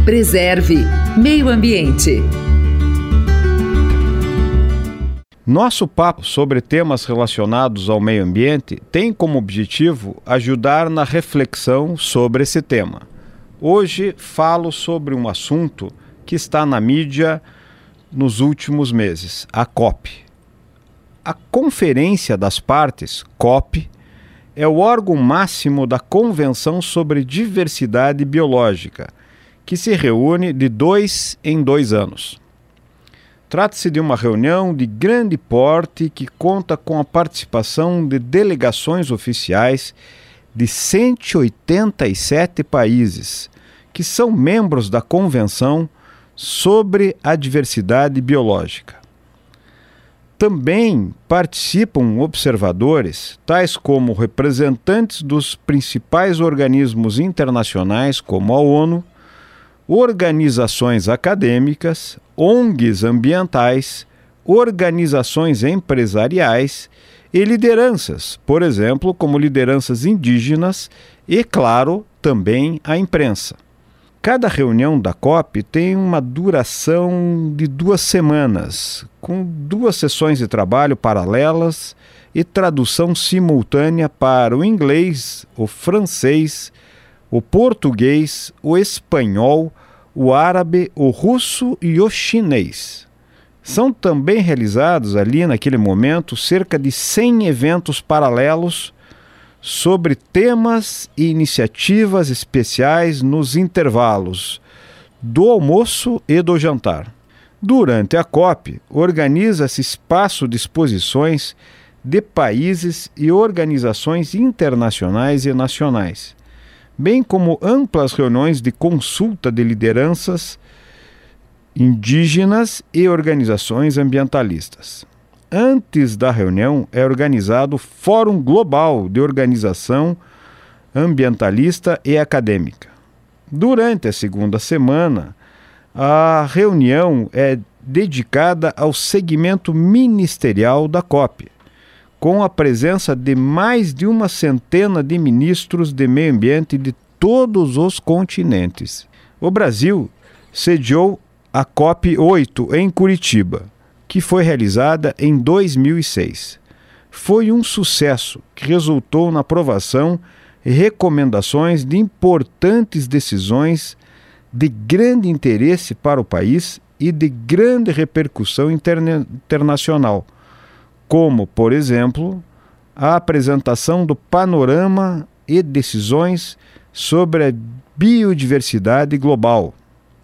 Preserve Meio Ambiente. Nosso papo sobre temas relacionados ao meio ambiente tem como objetivo ajudar na reflexão sobre esse tema. Hoje falo sobre um assunto que está na mídia nos últimos meses, a COP. A Conferência das Partes, COP, é o órgão máximo da Convenção sobre Diversidade Biológica, que se reúne de 2 em 2 anos. Trata-se de uma reunião de grande porte que conta com a participação de delegações oficiais de 187 países, que são membros da Convenção sobre a Diversidade Biológica. Também participam observadores, tais como representantes dos principais organismos internacionais, como a ONU, organizações acadêmicas, ONGs ambientais, organizações empresariais e lideranças, por exemplo, como lideranças indígenas e, claro, também a imprensa. Cada reunião da COP tem uma duração de 2 semanas, com 2 sessões de trabalho paralelas e tradução simultânea para o inglês, o francês, o português, o espanhol, o árabe, o russo e o chinês. São também realizados ali naquele momento cerca de 100 eventos paralelos sobre temas e iniciativas especiais nos intervalos do almoço e do jantar. Durante a COP, organiza-se espaço de exposições de países e organizações internacionais e nacionais, bem como amplas reuniões de consulta de lideranças indígenas e organizações ambientalistas. Antes da reunião é organizado o Fórum Global de Organização Ambientalista e Acadêmica. Durante a segunda semana, a reunião é dedicada ao segmento ministerial da COP, com a presença de mais de 100 de ministros de meio ambiente de todos os continentes. O Brasil sediou a COP 8 em Curitiba, que foi realizada em 2006. Foi um sucesso que resultou na aprovação e recomendações de importantes decisões de grande interesse para o país e de grande repercussão internacional, como, por exemplo, a apresentação do panorama e decisões sobre a biodiversidade global.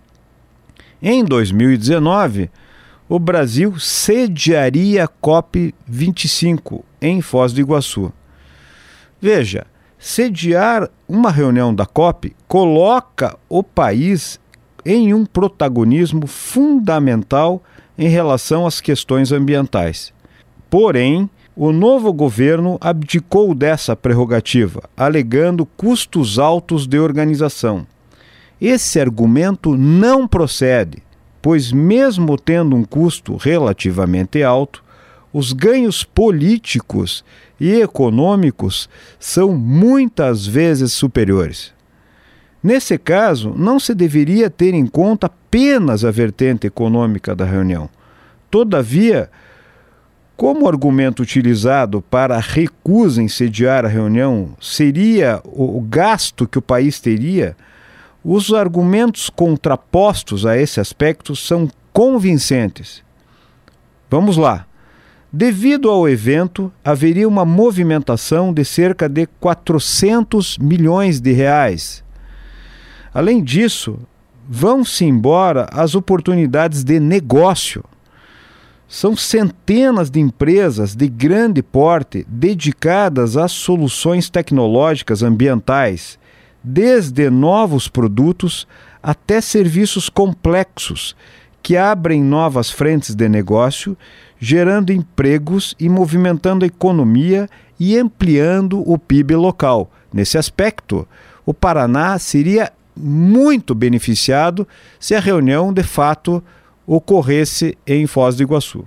Em 2019, o Brasil sediaria a COP 25 em Foz do Iguaçu. Veja, sediar uma reunião da COP coloca o país em um protagonismo fundamental em relação às questões ambientais. Porém, o novo governo abdicou dessa prerrogativa, alegando custos altos de organização. Esse argumento não procede, pois mesmo tendo um custo relativamente alto, os ganhos políticos e econômicos são muitas vezes superiores. Nesse caso, não se deveria ter em conta apenas a vertente econômica da reunião. Todavia, como argumento utilizado para a recusa em sediar a reunião seria o gasto que o país teria, os argumentos contrapostos a esse aspecto são convincentes. Vamos lá. Devido ao evento, haveria uma movimentação de cerca de 400 milhões de reais. Além disso, vão-se embora as oportunidades de negócio. São centenas de empresas de grande porte dedicadas às soluções tecnológicas ambientais, desde novos produtos até serviços complexos, que abrem novas frentes de negócio, gerando empregos e movimentando a economia e ampliando o PIB local. Nesse aspecto, o Paraná seria muito beneficiado se a reunião, de fato, ocorresse em Foz do Iguaçu.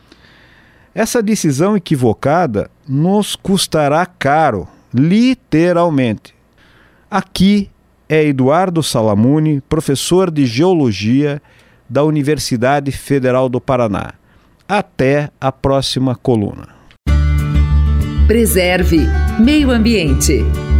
Essa decisão equivocada nos custará caro, literalmente. Aqui é Eduardo Salamuni, professor de Geologia da Universidade Federal do Paraná. Até a próxima coluna. Preserve Meio Ambiente.